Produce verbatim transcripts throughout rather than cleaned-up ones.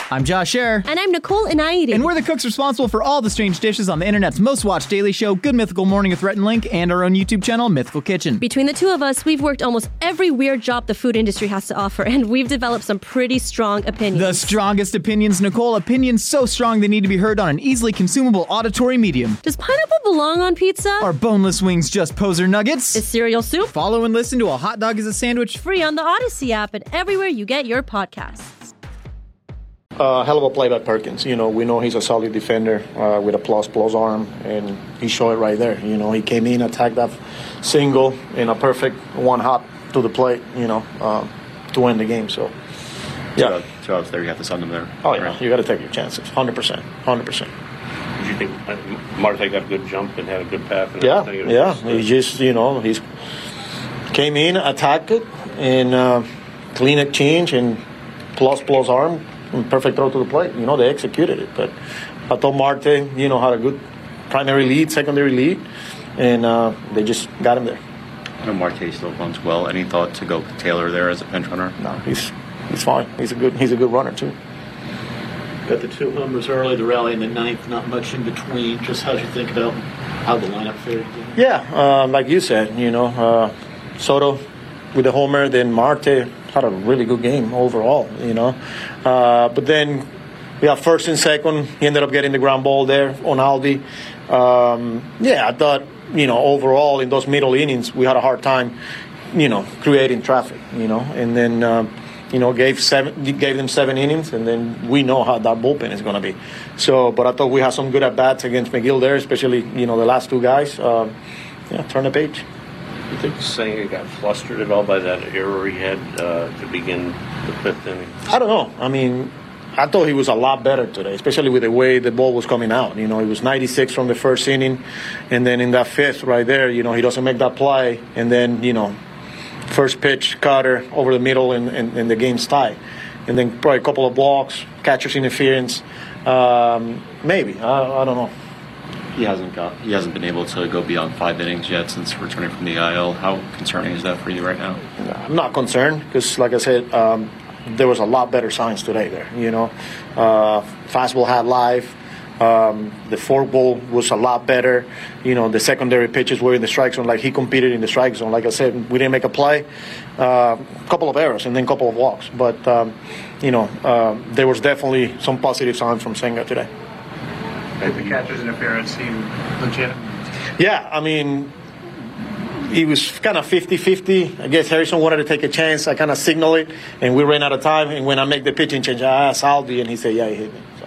I'm Josh Scherer. And I'm Nicole Inaidi. And we're the cooks responsible for all the strange dishes on the internet's most watched daily show, Good Mythical Morning with Rhett and Link, and our own YouTube channel, Mythical Kitchen. Between the two of us, we've worked almost every weird job the food industry has to offer, and we've developed some pretty strong opinions. The strongest opinions, Nicole. Opinions so strong they need to be heard on an easily consumable auditory medium. Does pineapple belong on pizza? Are boneless wings just poser nuggets? Is cereal soup? Follow and listen to A Hot Dog is a Sandwich. Free on the Odyssey app and everywhere you get your podcasts. Uh, hell of a play by Perkins. You know, we know he's a solid defender uh, with a plus plus arm, and he showed it right there. You know, he came in, attacked that single in a perfect one hop to the plate. You know, uh, to win the game. So, yeah, two outs there. You have to send them there. Oh yeah, you got to take your chances. Hundred percent, hundred percent. Did you think uh, Marte got a good jump and had a good path? And yeah, everything? yeah. He just, you know, he's came in, attacked it, and uh, clean exchange and plus plus arm. Perfect throw to the plate. You know, they executed it. But I thought Marte, you know, had a good primary lead, secondary lead, and uh, they just got him there. I know Marte still runs well. Any thought to go with Taylor there as a pinch runner? No, he's he's fine. He's a good he's a good runner too. Got the two homers early, the rally in the ninth, not much in between. Just how you think about how the lineup fared? Yeah, uh, like you said, you know, uh, Soto with the homer, then Marte had a really good game overall, you know. Uh, but then we have first and second. He ended up getting the ground ball there on Aldi. Um, yeah, I thought, you know, overall in those middle innings, we had a hard time, you know, creating traffic, you know. And then, uh, you know, gave seven, gave them seven innings, and then we know how that bullpen is going to be. So, but I thought we had some good at-bats against McGill there, especially, you know, the last two guys. Uh, yeah, turn the page. You think Senga got flustered at all by that error he had uh, to begin the fifth inning? I don't know. I mean, I thought he was a lot better today, especially with the way the ball was coming out. You know, he was ninety-six from the first inning, and then in that fifth right there, you know, he doesn't make that play, and then, you know, first pitch, cutter over the middle, and, and, and the game's tied. And then probably a couple of walks, catcher's interference. Um, maybe. I, I don't know. He hasn't got. He hasn't been able to go beyond five innings yet since returning from the I L. How concerning is that for you right now? I'm not concerned because, like I said, um, there was a lot better signs today. There, you know, uh, fastball had life. Um, the forkball was a lot better. You know, the secondary pitches were in the strike zone. Like he competed in the strike zone. Like I said, we didn't make a play. A uh, couple of errors and then a couple of walks. But um, you know, uh, there was definitely some positive signs from Senga today. Did the catcher's interference seem legit? Yeah, I mean, he was kind of fifty-fifty. I guess Harrison wanted to take a chance. I kind of signaled it, and we ran out of time. And when I make the pitching change, I asked Aldi, and he said, yeah, he hit me. So.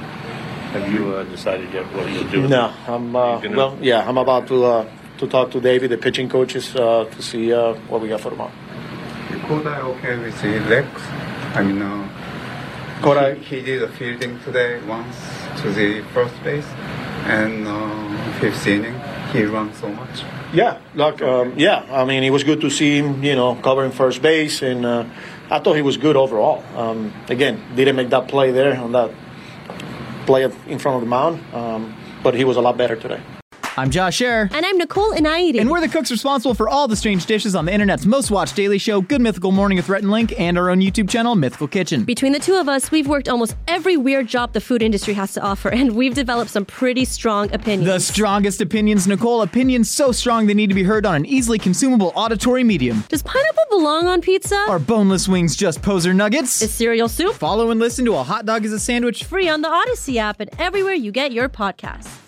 Have you uh, decided yet what you'll do with No, it? I'm, uh, well, yeah, I'm about to uh, to talk to David, the pitching coaches, uh, to see uh, what we got for tomorrow. Is Kodai okay with his legs? I mean, uh, Kodai, he, he did a fielding today once to the first base, and uh, fifth inning he ran so much. Yeah, like um, yeah. I mean, it was good to see him, you know, covering first base, and uh, I thought he was good overall. Um, again, didn't make that play there on that play in front of the mound, um, but he was a lot better today. I'm Josh Scherer. And I'm Nicole Inaidi. And we're the cooks responsible for all the strange dishes on the internet's most watched daily show, Good Mythical Morning with Rhett and Link, and our own YouTube channel, Mythical Kitchen. Between the two of us, we've worked almost every weird job the food industry has to offer, and we've developed some pretty strong opinions. The strongest opinions, Nicole. Opinions so strong they need to be heard on an easily consumable auditory medium. Does pineapple belong on pizza? Are boneless wings just poser nuggets? Is cereal soup? Follow and listen to A Hot Dog is a Sandwich. Free on the Odyssey app and everywhere you get your podcasts.